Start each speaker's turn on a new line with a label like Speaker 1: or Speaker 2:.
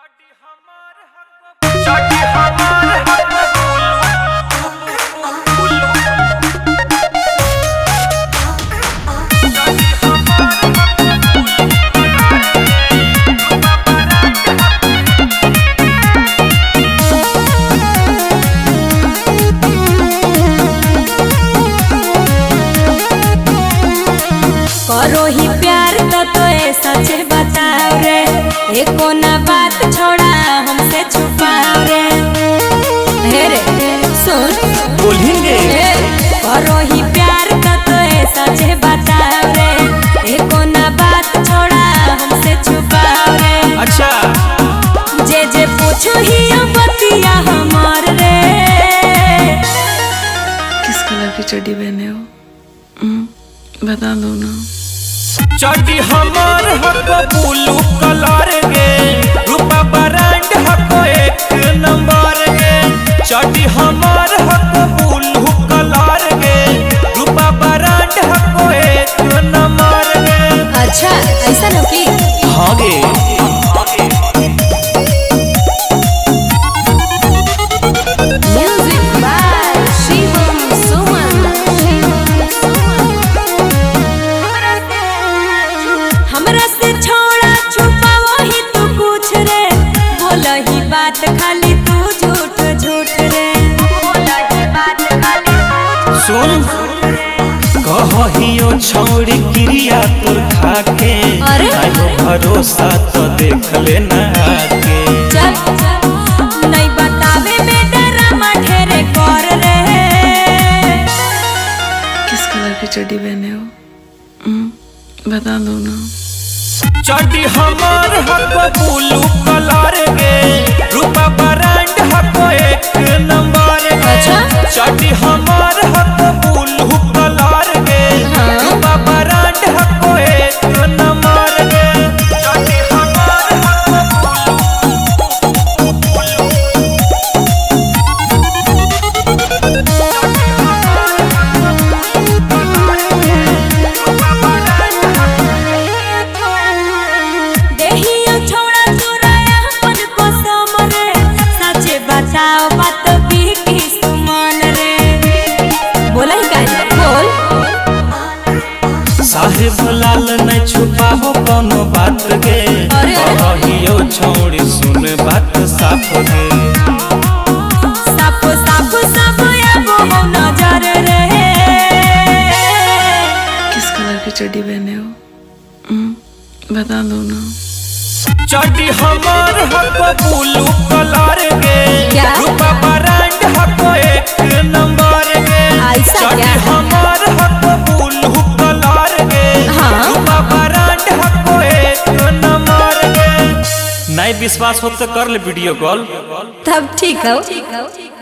Speaker 1: करो ही प्यार तो सच बताओ रे, एको ना बात छोड़ा हमसे छुपाओ रे। हे रे सुन
Speaker 2: बोलेंगे
Speaker 1: करो ही प्यार तो सच बताओ रे, एको ना बात छोड़ा हमसे छुपाओ रे।
Speaker 2: अच्छा
Speaker 1: जे पूछो ही बतिया हमार रे।
Speaker 3: किस कलर की चड्डी पहने हो? बता दो ना।
Speaker 2: चड्डी हमार हको ब्लू कलर के, रूपा ब्रांड हको एक नंबर के। चड्डी हमार हको ब्लू कलर के, रूपा ब्रांड हको एक नंबर के।
Speaker 1: अच्छा ऐसा नो की
Speaker 2: हाँ गे
Speaker 1: म्यूजिक बाय शिवम सुमन। हमरा से छोड़ा छुपा वही तू कुछ रे, बोला ही बात खाली तू झूठ झूठ रे।
Speaker 2: सुन कहियो छौड़ी क्रिया तोर खाके,
Speaker 1: अरे?
Speaker 2: आयो भरोसा तो देख लेना के।
Speaker 1: चल नहीं बतावे में डरामा ढेरे कर रे।
Speaker 3: किस कलर की चड्डी पहने हो? बता दो ना।
Speaker 2: चड्डी हमार हको ब्लू कलर के, रूपा ब्रांड हको एक नंबर के।
Speaker 1: अच्छा?
Speaker 2: चड्डी हमार हको ब्लू कलर के, रूपा ब्रांड हको एक नंबर के। चड्डी हमार हको
Speaker 1: देहियो छोड़ा चुराया अपन को समरे, सच बताओ बात भी की सुमन रे। बोला ही काहे बोल।
Speaker 2: साहेब लाल नहीं छुपाबो कोनो बात के,
Speaker 1: अरे?
Speaker 2: कहियो छौड़ी सुन बात साफ गे।
Speaker 1: साफ साफ सब अब हो नजर रे।
Speaker 3: किस कलर की चड्डी पहने हो? बता दो ना।
Speaker 2: चड्डी हमार हको ब्लू कलर के,
Speaker 1: क्या?
Speaker 2: रूपा ब्रांड हको एक नंबर के।
Speaker 1: ऐसा
Speaker 2: चड्डी
Speaker 1: क्या?
Speaker 2: हमार हको ब्लू कलर के,
Speaker 1: हाँ?
Speaker 2: रूपा ब्रांड हको एक नंबर के। नहीं विश्वास हो तो कर ले वीडियो कॉल।
Speaker 1: तब ठीक हो।